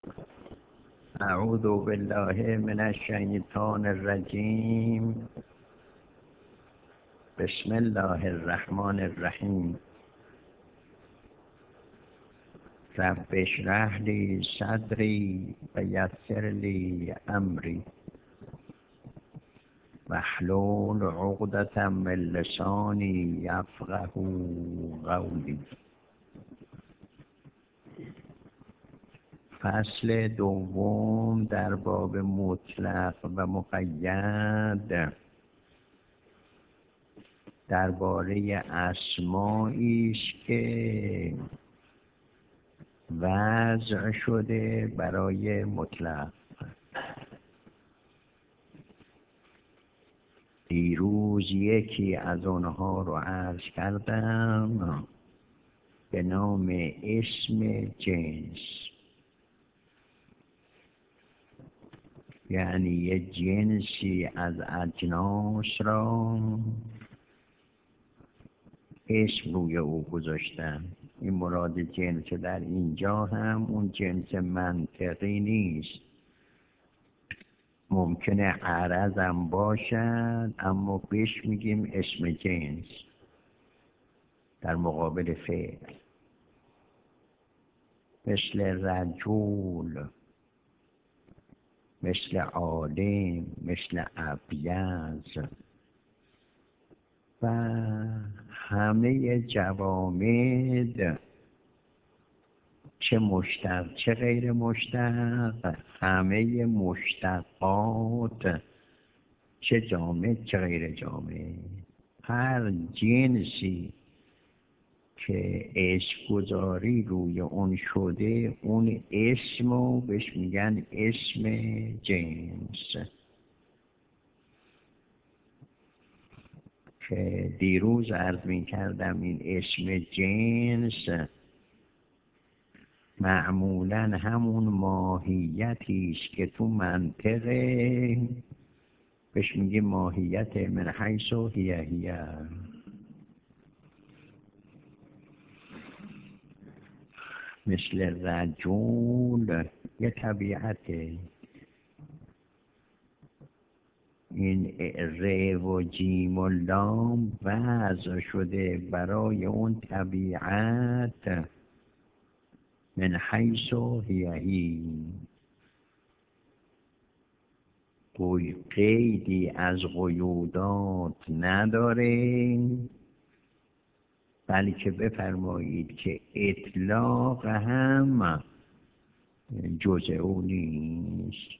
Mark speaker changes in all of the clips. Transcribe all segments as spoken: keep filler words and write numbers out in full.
Speaker 1: اعوذ بالله من الشیطان الرجیم. بسم الله الرحمن الرحیم. رب اشرح لی صدری و یسر لی امری واحلل عقدة من لسانی یفقهوا قولی. فصل دوم در باب مطلق و مقید درباره اسمایی است که وضع شده برای مطلق. دیروز یکی از آنها رو عرض کردم به نام اسم جنس، یعنی یه جنسی از اجناس را اسم روی او گذاشتن. این مراد جنس در اینجا هم اون جنس منطقی نیست، ممکنه عرض هم باشد اما بهش میگیم اسم جنس در مقابل فعل، مثل رجل، مثل عالم، مثل ابیض و همه جوامد، چه مشتق چه غیر مشتق، همه مشتقات، چه جامد چه غیر جامد، هر جنسی که اسم گذاری روی اون شده اون اسمو بهش میگن اسم جنس. که دیروز عرض می کردم این اسم جنس معمولا همون ماهیتی است که تو منطقه بهش میگیم ماهیت من حیث هی هی. مثل رجل یه طبیعته، این ر و جیم و لام وضع شده برای اون طبیعت من حیث هی هی، قیدی از قیودات نداره، بلکه بفرمایید که اطلاق هم جزء او نیست،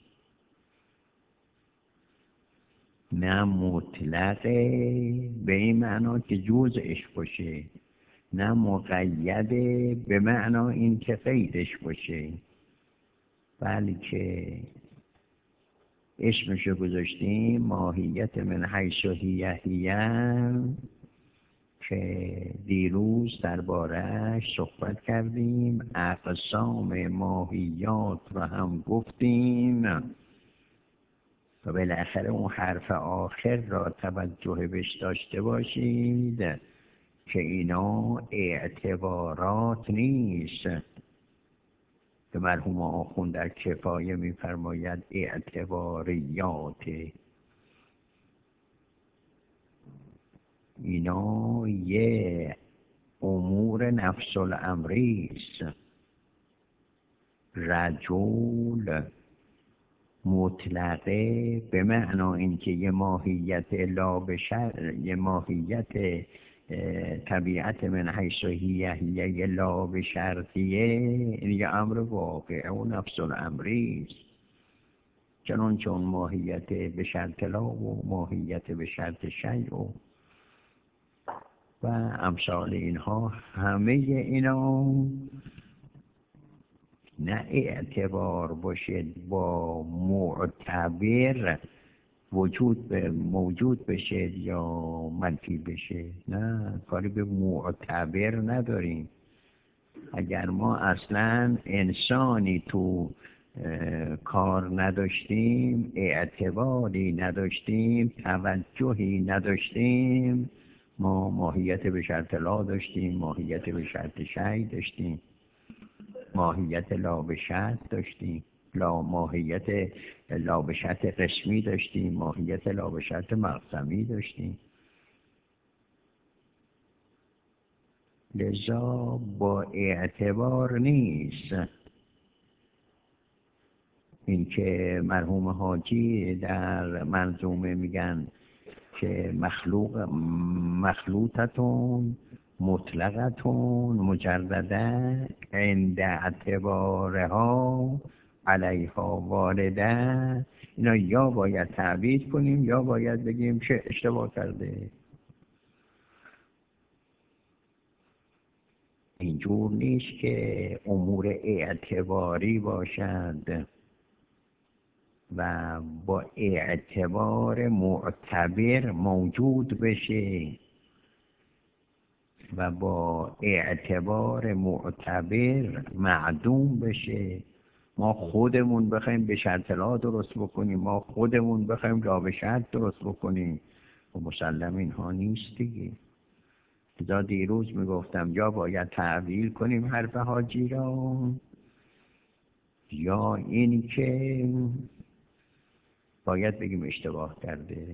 Speaker 1: نه مطلقه به این معنا که جزءش باشه، نه مقیده به معنا این که قیدش باشه، بلکه اسمشو گذاشتیم ماهیت من حیث هی هی که دیروز درباره‌اش صحبت کردیم. اقسام ماهیات رو هم گفتیم و بالاخره اون حرف آخر را توجه بهش داشته باشید که اینا اعتبارات نیست که مرحوم آخوند در کفایه می‌فرماید اعتباریات. اینا یه امور نفس الامری است. رجل مطلقه به معنا اینکه یه ماهیت لا بشر، یه ماهیت طبیعت من حیث هی هی لا بشرطیه، این یه امر واقع و نفس الامری است، چنانچه اون ماهیت به شرط لا و ماهیت به شرط شیء و و امثال اینها، همه اینا نه اعتبار باشه با معتبر وجود به موجود بشه یا منفی بشه، نه، کاری به معتبر نداریم. اگر ما اصلا انسانی تو کار نداشتیم، اعتباری نداشتیم، توجهی نداشتیم، ما ماهیت به شرط لا داشتیم، ماهیت به شرط شیء داشتیم. ماهیت لابشت داشتیم، لا ماهیت لابشت قسمی داشتیم، ماهیت لابشت مقسمی داشتیم. لذا با اعتبار نیست اینکه مرحوم حاجی در منظومه میگن که مخلوق مخلوطتون مطلقتون مجرده عند اعتبارها علیها وارده. اینا یا باید تعبیر کنیم یا باید بگیم چه اشتباه کرده. اینجور نیست که امور اعتباری باشد و با اعتبار معتبر موجود بشه و با اعتبار معتبر معدوم بشه. ما خودمون بخوایم به شرط لا درست بکنیم، ما خودمون بخوایم لا به شرط درست بکنیم، و مسلم اینها نیست دیگه. لذا دیروز میگفتم یا باید تعویل کنیم حرف حاجی را، یا این که باید بگیم اشتباه کرده.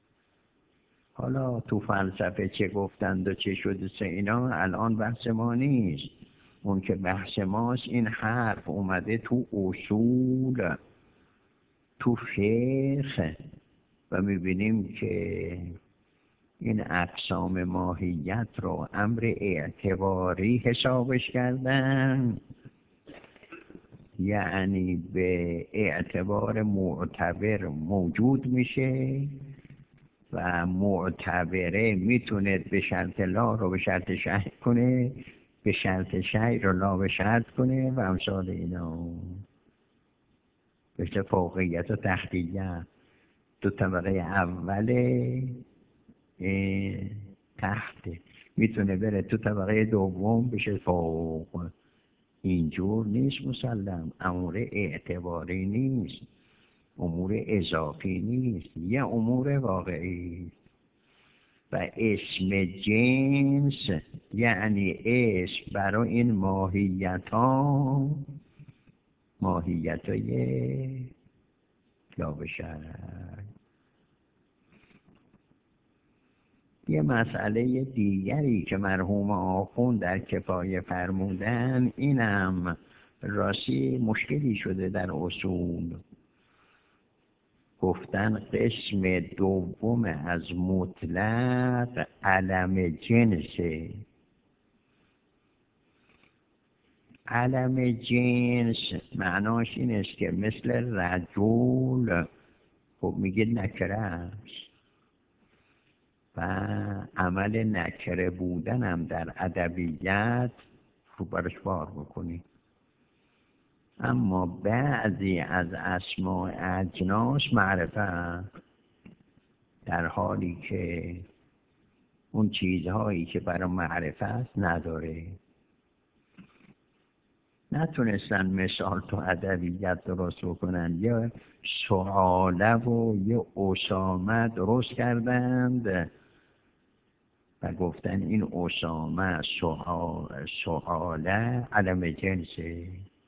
Speaker 1: حالا تو فلسفه چه گفتند و چه شده سه اینا الان بحث ما نیست. اون که بحث ماست این حرف اومده تو اصول، تو فقه، و میبینیم که این اقسام ماهیت رو امر اعتباری حسابش کردن، یعنی به اعتبار معتبر موجود میشه و معتبره میتونه به شرط لا رو به شرط شیء کنه، به شرط شیء رو لا به شرط کنه و امثال اینا. مثل فوقیت و تحتیت، دو طبقه اول تحت میتونه بره تو طبقه دوم بشه فوق. اینجور نیست مسلم، امور اعتباری نیست، امور اضافی نیست، یه امور واقعی. و اسم جنس یعنی اسم برای این ماهیت ها، ماهیت های لابشر. یه مسئله دیگری که مرحوم آخوند در کفایه فرمودن، اینم راستی مشکلی شده در اصول. گفتن قسم دوم از مطلق علم جنسه. علم جنس معناش این است که مثل رجل، خب میگه نکره است و عمل نکره بودنم در ادبیات رو برش بار بکنی. اما بعضی از اسماء اجناس معرفت، در حالی که اون چیزهایی که برای معرفت نداره. نتونستن مثال تو ادبیات درست بکنن، یا سعاله و یا اسامه درست کردند و گفتن این اسامه سعاله علم جنسه.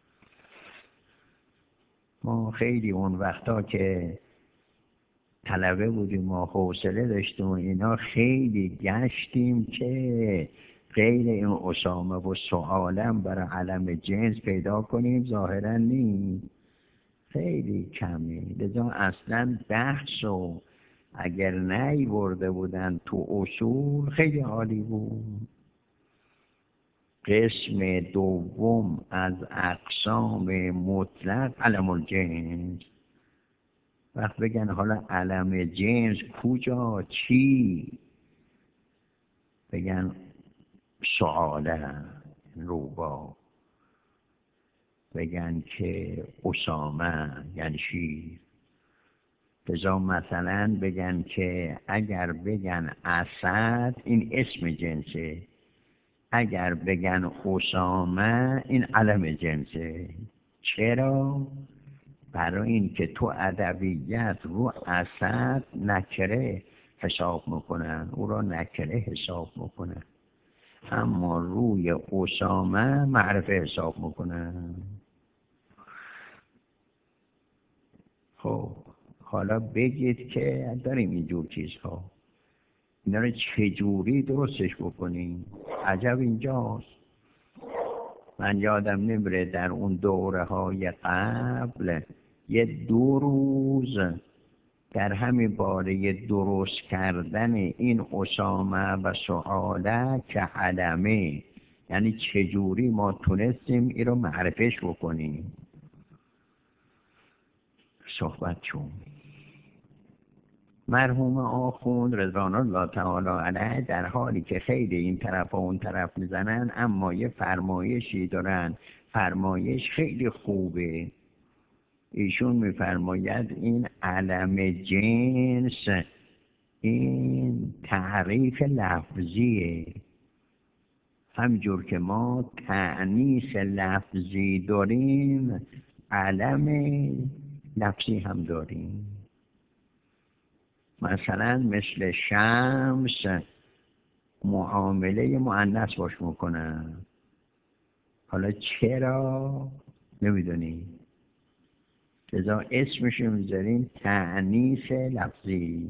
Speaker 1: ما خیلی اون وقتا که طلبه بودیم ما حوصله داشتیم و اینا، خیلی گشتیم که غیر این اسامه و سعالم برای علم جنس پیدا کنیم، ظاهرا نیست، خیلی کمی. لذا اصلا بحث و اگر نی برده بودن تو اصول خیلی عالی بود. قسم دوم از اقسام مطلق علم الجنس. وقت بگن حالا علم جنس کجا چی، بگن سعاله روبا، بگن که اسامه یعنی شیر. لذا مثلا بگن که اگر بگن اسد این اسم جنسه، اگر بگن اسامه این علم جنسه. چرا؟ برای این که تو ادبیات رو اسد نکره حساب میکنن، او را نکره حساب میکنن. اما روی اسامه معرفه حساب میکنن. خب حالا بگید که داریم اینجور چیزها، اینا رو چجوری درستش بکنیم؟ عجب اینجاست. من یادم نمیره در اون دوره های قبل یه دو روز در همین باره درست کردن این اسامه و سعاده که علمه، یعنی چجوری ما تونستیم این رو معرفش بکنیم، صحبت چون مرحوم آخوند رضوان الله تعالی علیه در حالی که خیلی این طرف و اون طرف میزنن، اما یه فرمایشی دارن، فرمایش خیلی خوبه. ایشون میفرماید این علم جنس این تعریف لفظیه، همجور که ما تأنیث لفظی داریم علم لفظی هم داریم. مثلا مثل شمس معامله مؤنث باش میکنن، حالا چرا نمیدونی، لذا اسمش میذاریم تأنیث لفظی.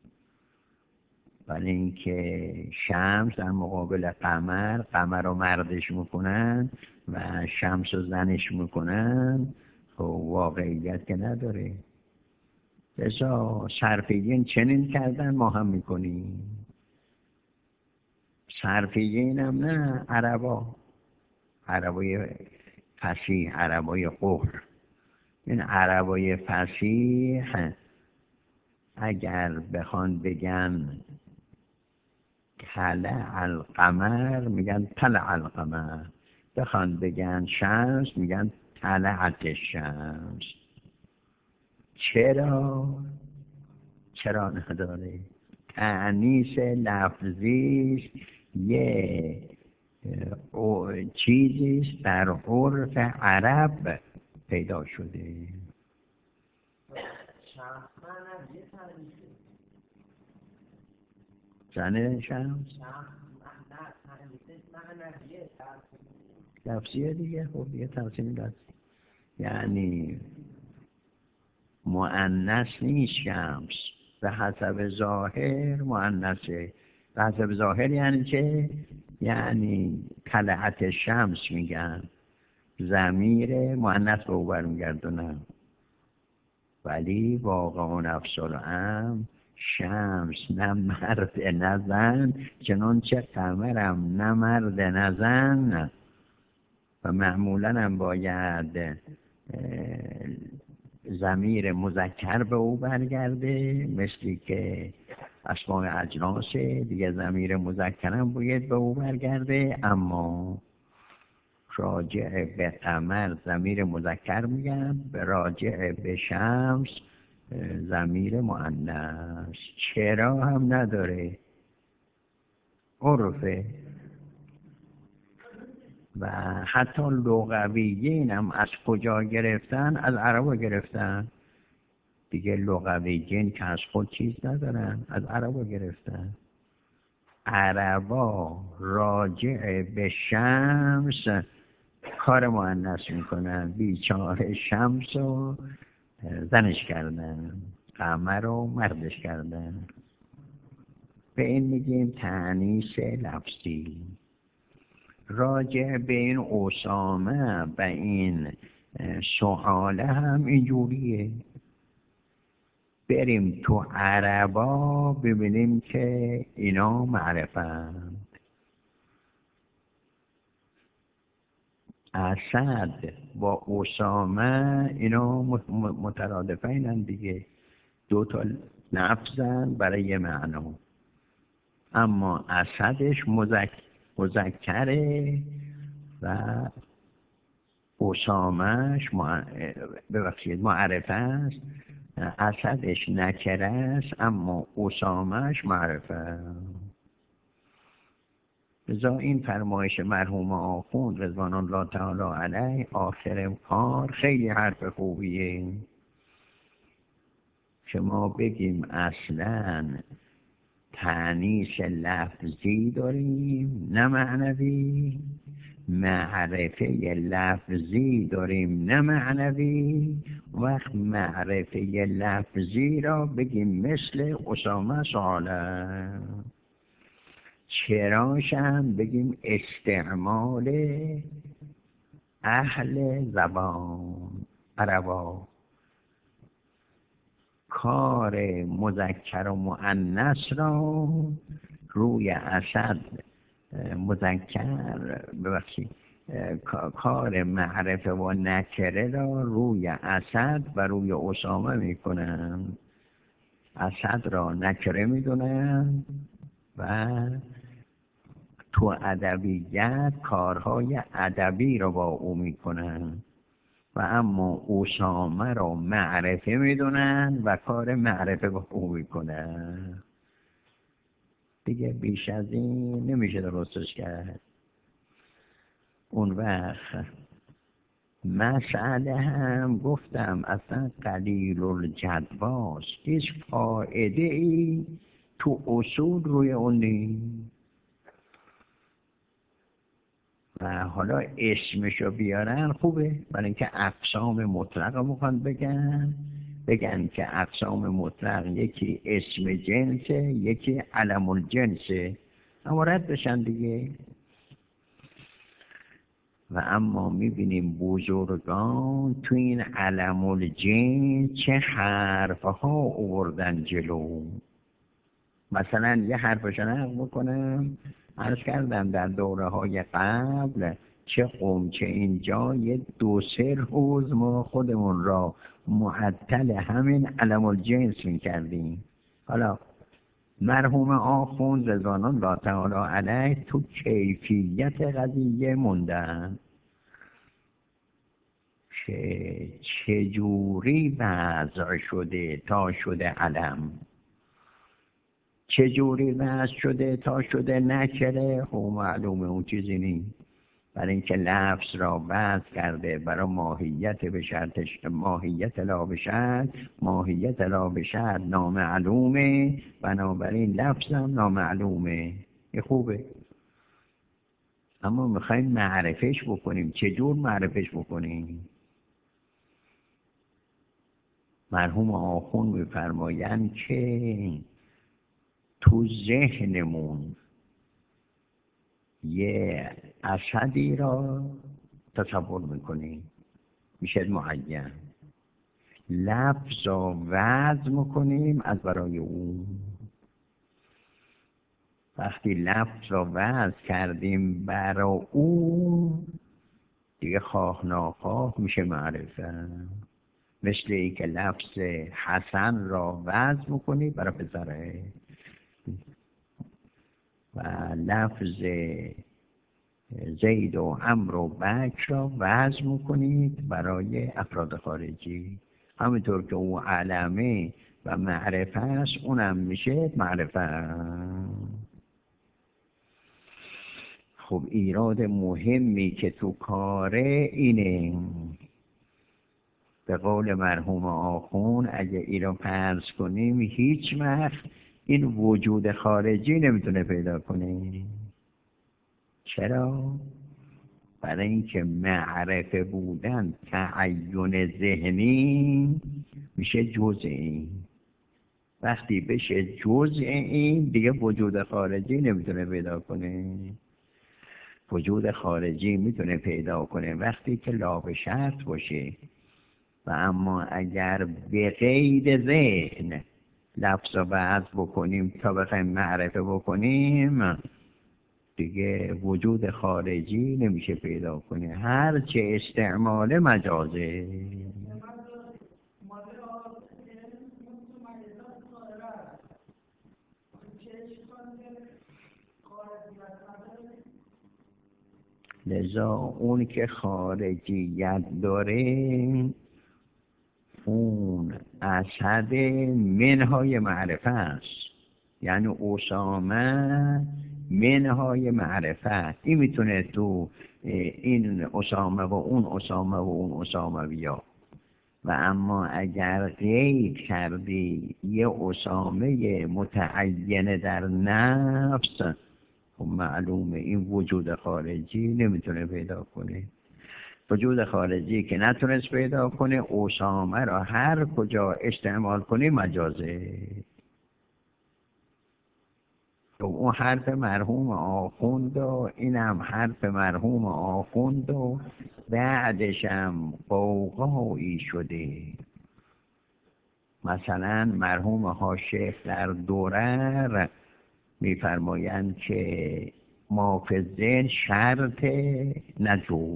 Speaker 1: ولی اینکه شمس در مقابل قمر، قمر رو مردش میکنن و شمس رو زنش میکنن، خب واقعیت که نداره. لذا صرفیین چنین کردن، ما هم میکنیم. صرفیین هم نه، عربا، عربای فصیح، عربای قهر. این عربای فصیح اگر بخوان بگن طلع القمر میگن طلع القمر، بخوان بگن شمس میگن طلعت الشمس. چرا؟ چرا نداره؟ تأنیث لفظی یه چیزیست در عرف عرب پیدا شده. زنه شمس لفظیه دیگه. خب یه تقسیم لفظی، یعنی مؤنث نیست شمس، به حسب ظاهر مؤنثه. به حسب ظاهر یعنی چه؟ یعنی طلعت شمس میگن، ضمیر مؤنث به او برمیگردونن، ولی واقع نفس الامر شمس نه مرد نه زن، چنانچه قمرم نه مرد نه زن، و معمولا هم باید ضمیر مذکر به او برگرده، مثلی که اسماء اجناس دیگه ضمیر مذکر هم باید به او برگرده، اما راجع به قمر ضمیر مذکر میگم، به راجع به شمس ضمیر مؤنث. چرا هم نداره، عرفه. و حتی لغویین هم از کجا گرفتن؟ از عربا گرفتن دیگه. لغویین که از خود چیز ندارن، از عربا گرفتن. عربا راجع به شمس کار مؤنث میکنن، بیچاره شمس رو زنش کردن، قمر رو مردش کردن. به این میگیم تأنیث لفظی. راجع به این اسامه و این سعاله هم اینجوریه. بریم تو عربا ببینیم که اینا معرفند. اسد با اسامه اینا مترادفین دیگه، دو تا لفظن برای یه معنا، اما اسدش مذک... مذکره و اسامهش مع... ببخشید معرفه است. اسدش نکره است اما اسامهش معرفه است. لذا این فرمایش مرحوم آخوند رضوان الله تعالی علیه آخر کار خیلی حرف خوبیه که ما بگیم اصلاً تأنیث لفظی داریم نه معنوی، معرفه لفظی داریم نه معنوی. وقت معرفه لفظی را بگیم مثل اسامه ساله، چراش هم بگیم استعمال اهل زبان عربا. کار مذکر و مؤنث را روی اسد مذکر ببخشید کار معرفه و نکره را روی اسد و روی اسامه میکنن. اسد را نکره میدونن و تو ادبیات کارهای ادبی را با او میکنن و اما اسامه را معرفه میدونن و کار معرفه با او میکنن. دیگه بیش از این نمیشه درستش کرد. اون وقت مسئله هم گفتم اصلا قلیل الجدواست، هیچ فایده ای تو اصول روی اون نیست. و حالا اسمشو بیارن خوبه، برای اینکه اقسام مطلق رو میخوان بگن بگن که اقسام مطلق یکی اسم جنسه یکی علم الجنسه، اما رد بشن دیگه. و اما میبینیم بزرگان تو این علم الجنس چه حرفها آوردن جلو. مثلا یه حرفشو نقل بکنم، عرض کردم در دوره های قبل چه قوم چه اینجا یه دو سه روز ما خودمون را معطل همین علم الجنس میکردیم. حالا مرحوم آخوند رضوان الله تعالی علیه تو کیفیت قضیه موندن که چجوری وضع شده تا شده علم، چجوری وضع شده تا شده نکره. خب معلومه اون چیزی نیست، برای اینکه لفظ را وضع کرده برای ماهیت به شرطش، ماهیت لا به شرط، ماهیت لا به شرط نامعلومه، بنابراین لفظ هم نامعلومه. این خوبه، اما میخوایم معرفش بکنیم. چجور معرفش بکنیم؟ مرحوم آخوند میفرمایند که تو ذهنمون یه اسدی را تصور میکنیم میشه معین، لفظ را وضع میکنیم از برای اون. وقتی لفظ را وضع کردیم برای اون دیگه خواه ناخواه میشه معرفه. مثل ای که لفظ حسن را وضع میکنی برای پسره و لفظ زید و عمرو و بکر را وضع میکنید برای افراد خارجی. همینطور که او علمه و معرفه است اونم میشه معرفه. خب ایراد مهمی که تو کاره اینه، به قول مرحوم آخون اگه ایران فرض کنیم هیچ وقت این وجود خارجی نمیتونه پیدا کنه. چرا؟ برای اینکه معرفه بودن تعین ذهنی میشه جزء این. وقتی بشه جزء این دیگه وجود خارجی نمیتونه پیدا کنه. وجود خارجی میتونه پیدا کنه وقتی که لا به شرط باشه. و اما اگر به قید ذهن لفظ رو وضع بکنیم تا بخوایم معرفه بکنیم دیگه وجود خارجی نمیشه پیدا کنه، هر چه استعمال مجازه. لذا اون که خارجیت داره اون اسد منهای معرفه است، یعنی اسامه منهای معرفه. این میتونه تو این اسامه و اون اسامه و اون اسامه بیا. و اما اگر قید کردی یه اسامه متعینه در نفس، خب معلومه این وجود خارجی نمیتونه پیدا کنه. وجود خارجی که نتونست پیدا کنه، اسامه را هر کجا استعمال کنی مجازه. تو اون حرف مرحوم آخوند و اینم حرف مرحوم آخوند و بعدش هم قوقایی شده. مثلا مرحوم حاشیه در درر میفرمایند که مافزه شرط نجوز.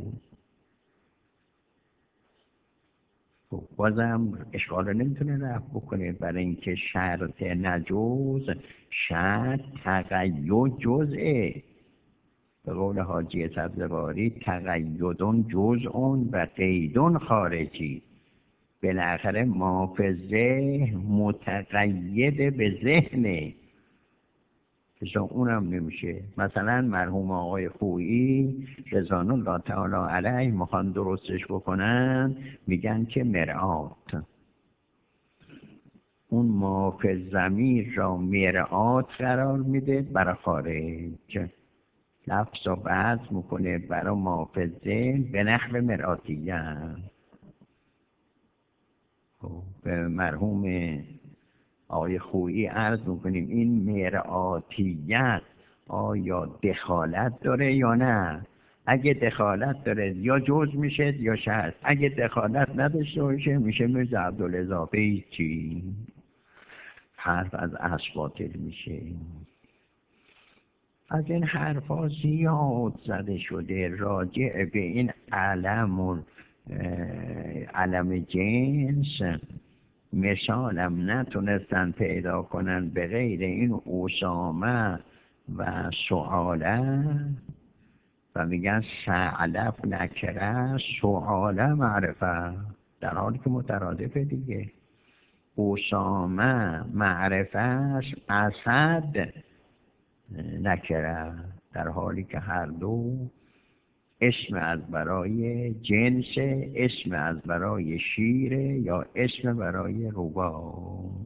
Speaker 1: بازم اشکال رو نمیتونه رفع بکنه، برای اینکه شرط نجوز شرط تقید جزئه. به قول حاجی سبزواری تقیدون جزءون و قیدون خارجی. بالاخره مافزه متقید به ذهنه، که اونم نمیشه. مثلا مرحوم آقای خویی رضوان الله تعالی علیه میخوان درستش بکنن، میگن که مرآت، اون مافز ضمیر را مرآت قرار میده برای خارج، لفظ و بعض میکنه برای مافزه به نحو مرآتیه. به مرحوم آقای خویی عرض میکنیم این مرآتیت آیا دخالت داره یا نه؟ اگه دخالت داره یا جز میشه یا شرط، اگه دخالت نداشته باشه میشه مرز عبدالاضافه چی؟ حرف از اصل باطل میشه. از این حرفا زیاد زده شده راجع به این علم علم جنس. مثالم نتونستن پیدا کنن به غیر این اسامه و سؤاله و میگن ثعلب نکره سؤاله معرفه، در حالی که مترادفه دیگه. اسامه معرفه است، اسد نکره، در حالی که هر دو اسم از برای جنس، اسم از برای شیره یا اسم برای ربا.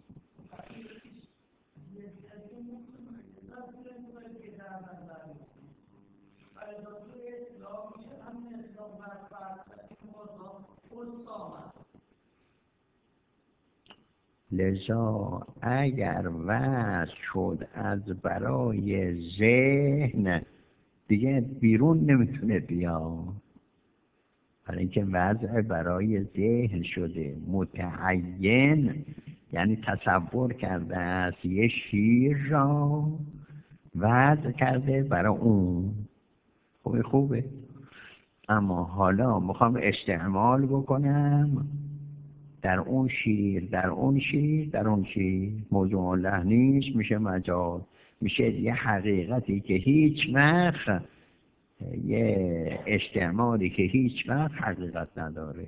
Speaker 1: لذا اگر وضع شد از برای ذهن دیگه بیرون نمیتونه بیا، برای اینکه وضع برای ذهن شده متعین، یعنی تصور کرده است یه شیر را وضع کرده برای اون. خوبه خوبه اما حالا میخوام استعمال بکنم در اون شیر، در اون شیر، در اون شیر، موضوع الله نیست، میشه مجاز، میشه یه حقیقتی که هیچ وقت، یه استعمالی که هیچ وقت حقیقت نداره.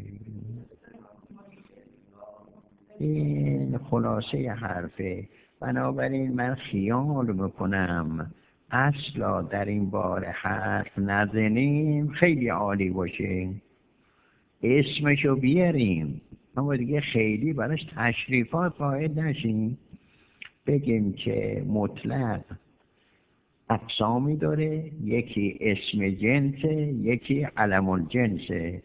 Speaker 1: این خلاصه حرفه. بنابراین من خیال میکنم اصلا در این باره حرف نزنیم خیلی عالی باشه، اسمشو بیاریم اما دیگه خیلی براش تشریفات قائل نشیم. بگیم که مطلق اقسامی داره، یکی اسم جنسه، یکی علم الجنسه.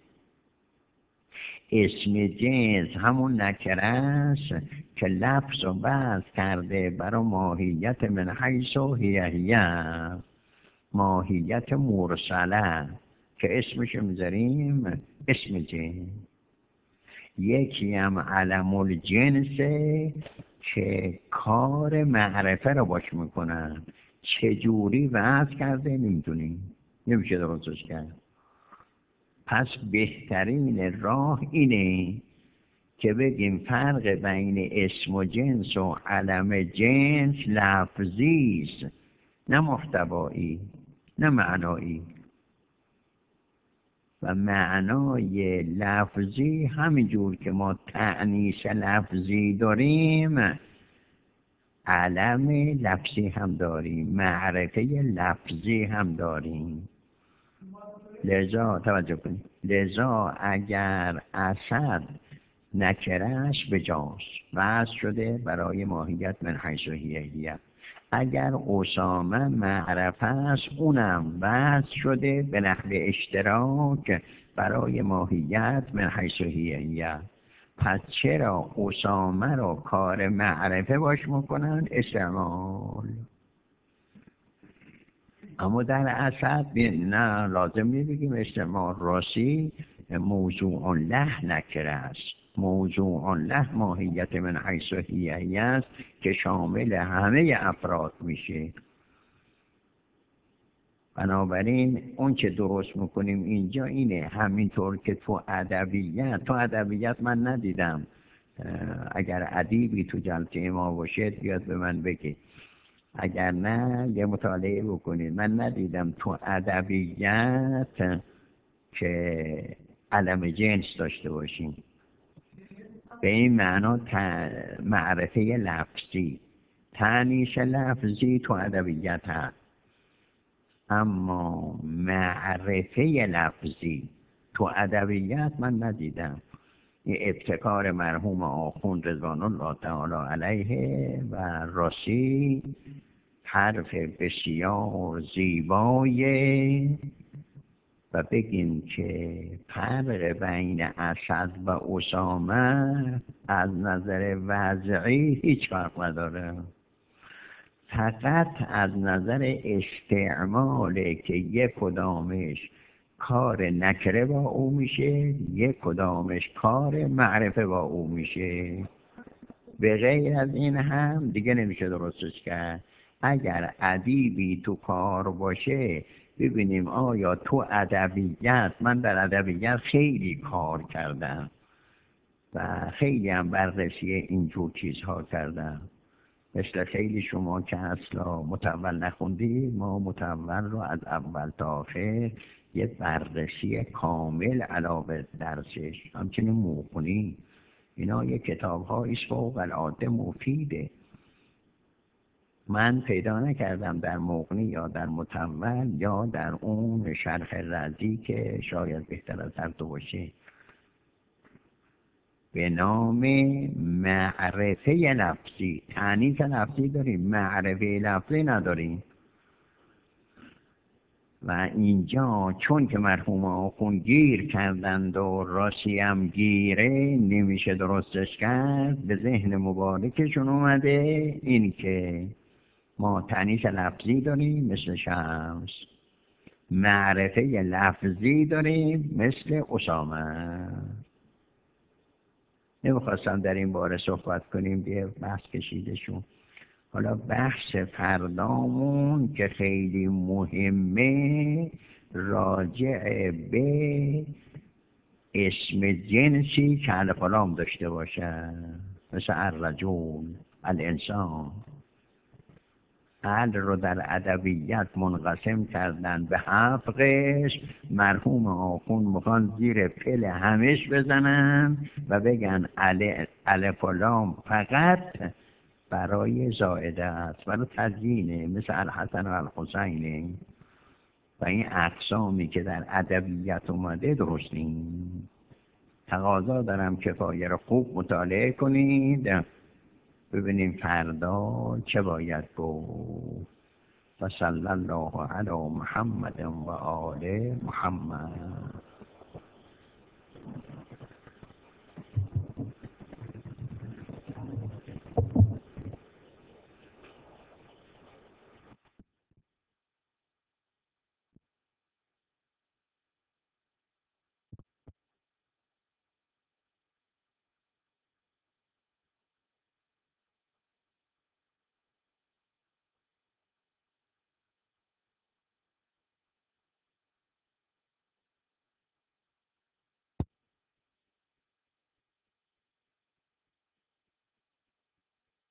Speaker 1: اسم جنس همون نکره است که لفظ و بحث کرده برای ماهیت من حیث و هیه هیه، ماهیت مرسله که اسمش میذاریم اسم جنس. یکی هم علم الجنسه که کار معرفه رو باش میکنن، چجوری وضع کرده نمیدونیم، نمیشه درستش کرد. پس بهترین راه اینه که بگیم فرق بین اسم و جنس و علم جنس لفظی است، نه محتوایی، نه معنایی. و معنای لفظی همینجور که ما تأنیث لفظی داریم، علم لفظی هم داریم، معرفه لفظی هم داریم. لذا توجه کنید، لذا اگر اسد نکرهش به جاست وضع شده برای ماهیت من حیث هیه. اگر اسامه معرفه است اونم وضع شده به نحو اشتراک برای ماهیت من حیث هیه. پس چرا اسامه رو کار معرفه باش میکنن استعمال، اما در اصل نه لازم نبگیم استعمال. راستی موضوع له نکره است، موضوع له ماهیت من حیث هیه است که شامل همه افراد میشه. بنابراین اون که درست میکنیم اینجا اینه، همینطور که تو ادبیات تو ادبیات من ندیدم، اگر ادیبی تو جلسه ما باشه بیاد به من بگه، اگر نه یه مطالعه بکنید. من ندیدم تو ادبیات که علم جنس داشته باشیم به این معنا معرفه لفظی، تانیث لفظی تو ادبیات هست، اما معرفه لفظی تو ادبیات من ندیدم. این ابتکار مرحوم آخوند رضوان الله تعالی علیه و راستی حرف بسیار زیبای. و بگیم که فرق بین اسد و اسامه از نظر وضعی هیچ فرق نداره، فقط از نظر استعماله که یک کدامش کار نکره با او میشه، یک کدامش کار معرفه با او میشه. به غیر از این هم دیگه نمیشه درستش کرد. اگر ادیبی تو کار باشه ببینیم آیا تو ادبیات، من در ادبیات خیلی کار کردم و خیلی هم بررسی اینجور چیزها کردم، مثل خیلی شما که اصلا متول نخوندی، ما متول رو از اول تا آخر یه بررسی کامل علاوه درسش همچنین موخونی، اینا یه کتاب های فوق العاده مفیده. من پیدا نکردم در مغنی یا در متول یا در اون شرح رازی که شاید بهتر از هر دو باشه به نام معرفه لفظی. تانیث لفظی داریم، معرفه لفظی نداریم. و اینجا چون که مرحوم آخوند گیر کردند و راسی هم گیره نمیشه درستش کرد، به ذهن مبارکشون اومده این که ما تانیث لفظی داریم مثل شمس، معرفه لفظی داریم مثل اسامه. نمیخواستم در این باره صحبت کنیم، دیگه بحث کشیدشون. حالا بحث فردامون که خیلی مهمه راجع به اسم جنسی که الف و لام داشته باشه، مثل الرجل، الانسان. ال رو در ادبیات منقسم کردن به هفت قسم. مرحوم آخوند میخوان زیر پل همش بزنن و بگن الف و لام فقط برای زائده است، برای تزیینه، مثل الحسن و الحسین. و این اقسامی که در ادبیات اومده درست نیست. تقاضا دارم کفایه رو خوب مطالعه کنید ببینیم فردا چه باید گفت. و صلی الله علی محمد و آل محمد.